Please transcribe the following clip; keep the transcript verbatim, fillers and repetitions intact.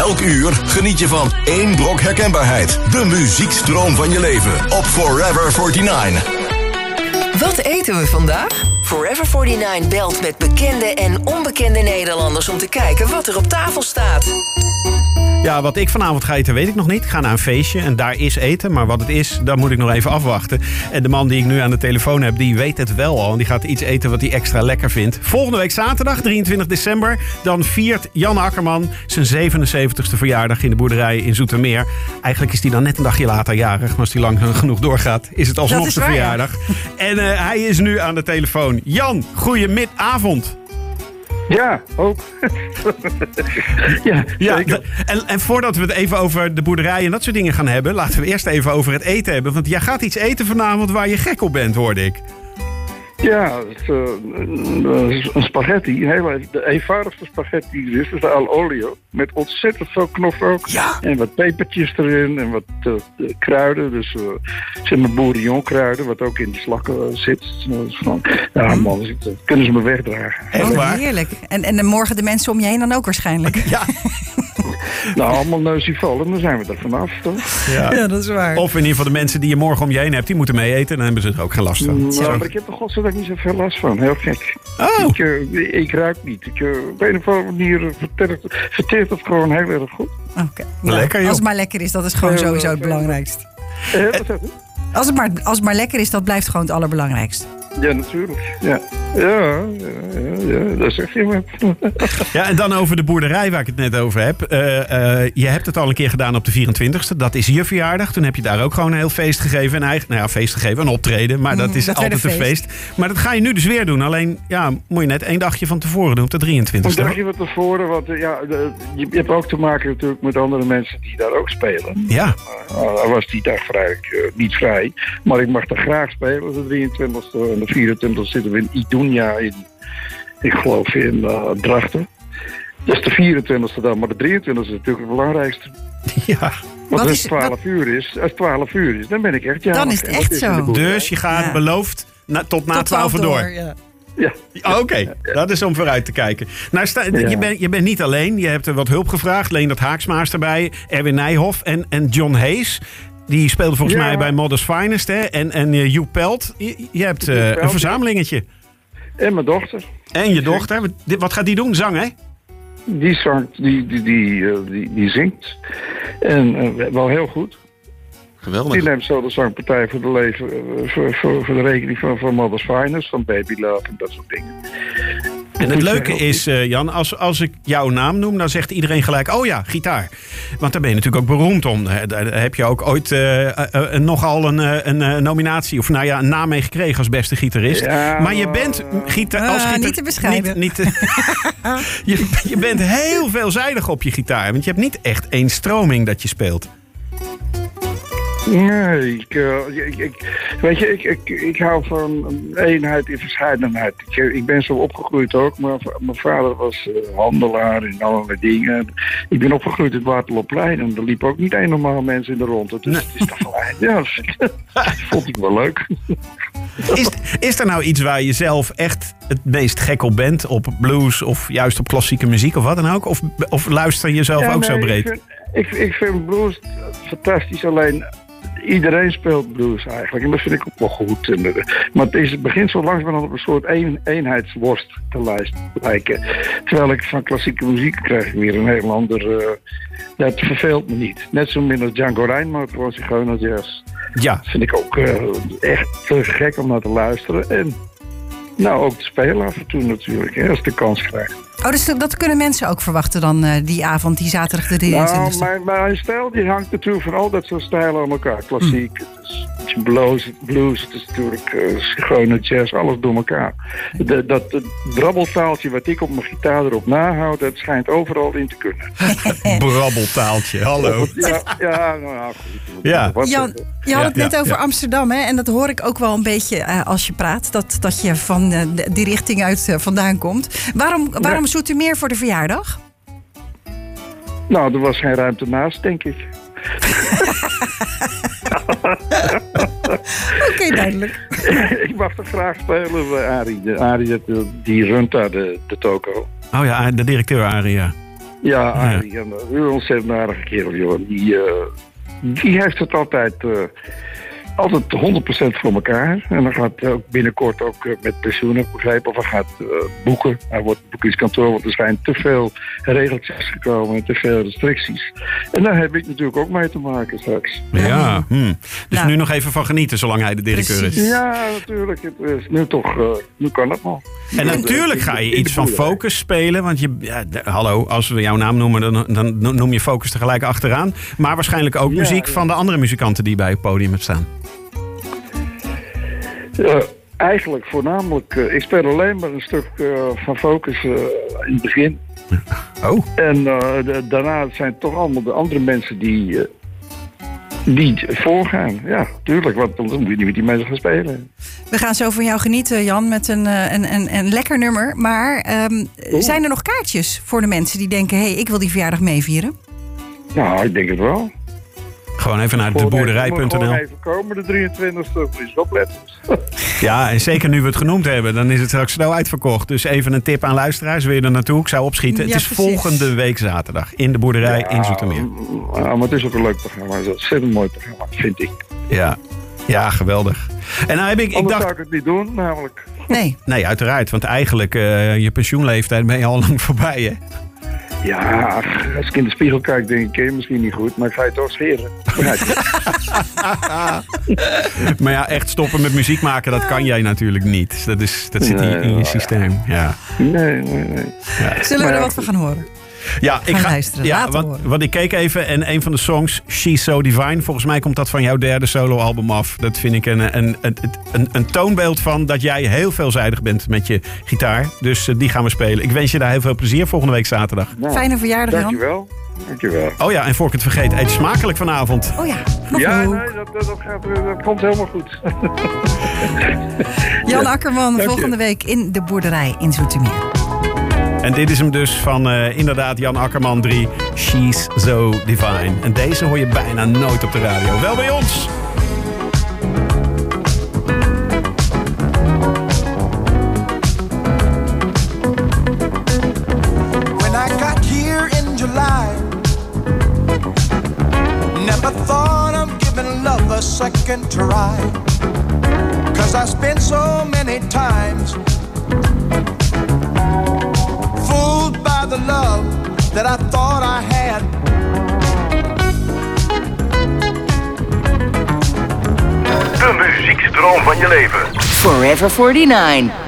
Elk uur geniet je van één brok herkenbaarheid. De muziekstroom van je leven op Forever eenenveertig. Wat eten we vandaag? Forever eenenveertig belt met bekende en onbekende Nederlanders om te kijken wat er op tafel staat. Ja, wat ik vanavond ga eten weet ik nog niet. Ik ga naar een feestje en daar is eten. Maar wat het is, daar moet ik nog even afwachten. En de man die ik nu aan de telefoon heb, die weet het wel al. En die gaat iets eten wat hij extra lekker vindt. Volgende week zaterdag, drieëntwintig december... dan viert Jan Akkerman zijn zevenenzeventigste verjaardag in de boerderij in Zoetermeer. Eigenlijk is hij dan net een dagje later jarig. Maar als hij lang genoeg doorgaat, is het alsnog zijn verjaardag. Ja. En uh, hij is nu aan de telefoon. Jan, goeiemiddagavond. Ja, ook. ja, ja en, en voordat we het even over de boerderij en dat soort dingen gaan hebben... laten we eerst even over het eten hebben. Want jij gaat iets eten vanavond waar je gek op bent, hoorde ik. Ja, het, uh, een spaghetti. Heel, de eenvoudigste spaghetti die er is. Dat is de al olio. Met ontzettend veel knoflook. Ja. En wat pepertjes erin. En wat uh, kruiden. Dus uh, zeg maar bourguignon kruiden. Wat ook in de slakken uh, zit. Dus van, ja man, dus, uh, kunnen ze me wegdragen. Oh, waar? Heerlijk. En, en morgen de mensen om je heen dan ook waarschijnlijk. Ja. Nou, allemaal neusie vallen, dan zijn we er vanaf, toch? Ja. ja, dat is waar. Of in ieder geval de mensen die je morgen om je heen hebt, die moeten mee eten. Dan hebben ze er ook geen last van. Nou, maar ik heb er godzijdank niet zoveel last van. Heel gek. Oh. Ik, uh, ik ruik niet. Ik, uh, op een of andere manier uh, verteert, verteert het gewoon heel erg goed. Oké. Okay. Nou, lekker, joh. Als het maar lekker is, dat is gewoon heel, sowieso het belangrijkste. Uh, wat zeg je? Als het, maar, als het maar lekker is, dat blijft gewoon het allerbelangrijkste. Ja, natuurlijk. Ja, ja, ja, ja, ja dat zeg je maar. Ja, en dan over de boerderij waar ik het net over heb. Uh, uh, je hebt het al een keer gedaan op de vierentwintigste. Dat is je verjaardag. Toen heb je daar ook gewoon een heel feest gegeven. En eigen, nou ja, feest gegeven, een optreden. Maar dat is mm, dat altijd een feest. feest. Maar dat ga je nu dus weer doen. Alleen, ja, moet je net één dagje van tevoren doen op de drieëntwintigste. Een dagje van tevoren. Want ja, de, je, je hebt ook te maken natuurlijk met andere mensen die daar ook spelen. Ja. Uh, was die dag vrij, uh, niet vrij. Maar ik mag daar graag spelen, de drieëntwintigste. En de vierentwintigste zitten we in Idunia in, ik geloof in uh, Drachten. Dat is de vierentwintigste dan, maar de drieëntwintigste is natuurlijk het belangrijkste. Ja. Want als het twaalf uur is, als het twaalf uur is, dan ben ik echt jarig. Dan is het echt zo. Dus je gaat ja. beloofd na, tot na twaalf uur door. Ja. Ja. Oké, okay. ja. Dat is om vooruit te kijken. Nou, sta, ja. je, bent, je bent niet alleen. Je hebt er wat hulp gevraagd. Leendert Haaksma's erbij, Erwin Nijhoff en, en John Hayes. Die speelde volgens ja. mij bij Modest Finest. Hè? En, en uh, Joep Pelt. Je, je hebt uh, Pelt, een verzamelingetje. En mijn dochter. En je dochter. Wat gaat die doen? Zang, hè? Die zangt, die, die, die, uh, die, die zingt. En uh, wel heel goed. Geweldig. Die neemt zo de zangpartij voor de, leven, uh, voor, voor, voor de rekening van, van Modest Finest. Van Baby Love en dat soort dingen. En het leuke is, uh, Jan, als, als ik jouw naam noem, dan zegt iedereen gelijk, oh ja, gitaar. Want daar ben je natuurlijk ook beroemd om. Daar heb je ook ooit uh, uh, uh, nogal een, uh, een uh, nominatie, of nou ja, een naam mee gekregen als beste gitarist. Ja, maar je bent gita- als uh, gita- niet te bescheiden. Niet, niet te je, je bent heel veelzijdig op je gitaar, want je hebt niet echt één stroming dat je speelt. Nee, ik, uh, ik, ik, weet je, ik, ik, ik hou van eenheid in verscheidenheid. Ik, ik ben zo opgegroeid ook, maar mijn vader was uh, handelaar in allerlei dingen. Ik ben opgegroeid in het Waterloopplein en er liepen ook niet een normaal mensen in de ronde. Dus nee. Het is toch wel, ja, dat vond ik wel leuk. Is, is er nou iets waar je zelf echt het meest gek op bent? Op blues of juist op klassieke muziek of wat dan ook? Of, of luister je zelf ja, ook nee, zo breed? Ik vind, ik, ik vind blues fantastisch, alleen iedereen speelt blues eigenlijk. En dat vind ik ook wel goed. En, maar het, is, het begint zo langzamerhand op een soort een, eenheidsworst te lijken. Terwijl ik van klassieke muziek krijg ik weer een heel ander... Uh, dat verveelt me niet. Net zo min als Django Reinhardt, gewoon Zigeuner Jazz. Ja. Dat vind ik ook uh, echt te gek om naar te luisteren. En nou, ook te spelen af en toe natuurlijk, hè, als ik de kans krijg. Oh, dus dat kunnen mensen ook verwachten dan uh, die avond, die zaterdag de drieëntwintigste? Nou, mijn, mijn stijl die hangt natuurlijk van al dat soort stijlen aan elkaar. Klassiek, mm. het is blues, blues, het is natuurlijk uh, gewone jazz, alles door elkaar. De, dat de brabbeltaaltje wat ik op mijn gitaar erop nahoud, dat schijnt overal in te kunnen. Brabbeltaaltje, hallo. Ja, ja, nou ja, goed. Ja. Jan, je had het ja, net ja, over ja. Amsterdam, hè? En dat hoor ik ook wel een beetje uh, als je praat, dat, dat je van uh, die richting uit uh, vandaan komt. Waarom, waarom ja. Zoetermeer voor de verjaardag? Nou, er was geen ruimte naast, denk ik. Oké, okay, duidelijk. Ik mag er graag spelen bij Arie. De, Arie die runt daar de, de toko. Oh ja, de directeur Arie, ja. Ja, Arie, een, een ontzettend aardige kerel, joh. Die, uh, die heeft het altijd, uh, altijd honderd procent voor elkaar. En dan gaat hij ook binnenkort ook uh, met pensioen, heb ik begrepen. Of hij gaat uh, boeken. Hij wordt boekingskantoor, want er zijn te veel regeltjes gekomen en te veel restricties. En daar heb ik natuurlijk ook mee te maken straks. Ja, hm. Dus Nou. nu nog even van genieten, zolang hij de directeur is. Precies. Ja, natuurlijk. Het is nu toch, uh, nu kan het nog. En natuurlijk ga je iets van Focus spelen. Want je, ja, de- hallo, als we jouw naam noemen, dan, dan noem je Focus tegelijk achteraan. Maar waarschijnlijk ook Ja, muziek ja. van de andere muzikanten die bij het podium hebben staan. Uh, eigenlijk voornamelijk, uh, ik speel alleen maar een stuk uh, van Focus uh, in het begin. Oh, En uh, de- daarna zijn het toch allemaal de andere mensen die, uh, die voorgaan. Ja, tuurlijk, want dan moet je niet met die mensen gaan spelen. We gaan zo van jou genieten, Jan, met een, eh, een, een, een lekker nummer. Maar ehm, zijn er nog kaartjes voor de mensen die denken... hé, hey, ik wil die verjaardag meevieren? Nou, ik denk het wel. gewoon even naar Gewoon deboerderij punt even- n l. Gewoon even komen, de drieëntwintigste, moet je opletten. Ja, en zeker nu we het genoemd hebben, dan is het straks snel uitverkocht. Dus even een tip aan luisteraars, wil je er naartoe? Ik zou opschieten. Ja, het is precies. volgende week zaterdag in de boerderij in Zoetermeer. Ja, maar het is ook een leuk programma. Het is een ontzettend mooi programma, vind ik. Ja, ja, geweldig. En nou heb ik, ik Anders dacht... zou ik het niet doen, namelijk. Nee. Nee, uiteraard. Want eigenlijk, uh, je pensioenleeftijd ben je al lang voorbij, hè? Ja, als ik in de spiegel kijk, denk ik, ken je misschien niet goed, maar ik ga je toch scheren. Begrijp je? Maar ja, echt stoppen met muziek maken, dat kan jij natuurlijk niet. Dat, is, dat zit hier in je systeem. Ja. Nee, nee, nee. Zullen we Maar er ja, wat van gaan horen? Ja, ik Gaan ga luisteren, Ja, laten want, horen. want ik keek even en een van de songs, She's So Divine, volgens mij komt dat van jouw derde soloalbum af. Dat vind ik een, een, een, een, een toonbeeld van dat jij heel veelzijdig bent met je gitaar. Dus uh, die gaan we spelen. Ik wens je daar heel veel plezier volgende week zaterdag. Nou, Fijne verjaardag, Jan. Dankjewel. Dankjewel. Oh ja, en voor ik het vergeet, eet smakelijk vanavond. Oh ja, nog Ja, een nee, dat, dat, dat, gaat, dat komt helemaal goed. Jan Akkerman, Dank je. volgende week in de boerderij in Zoetermeer. En dit is hem dus van uh, inderdaad Jan Akkerman drie, She's So Divine. En deze hoor je bijna nooit op de radio. Wel bij ons! When I got here in July, never thought of giving love a second try. Cause I spent so many times fooled by the love that I thought I had. De muziekstroom van je leven. Forever forty-nine.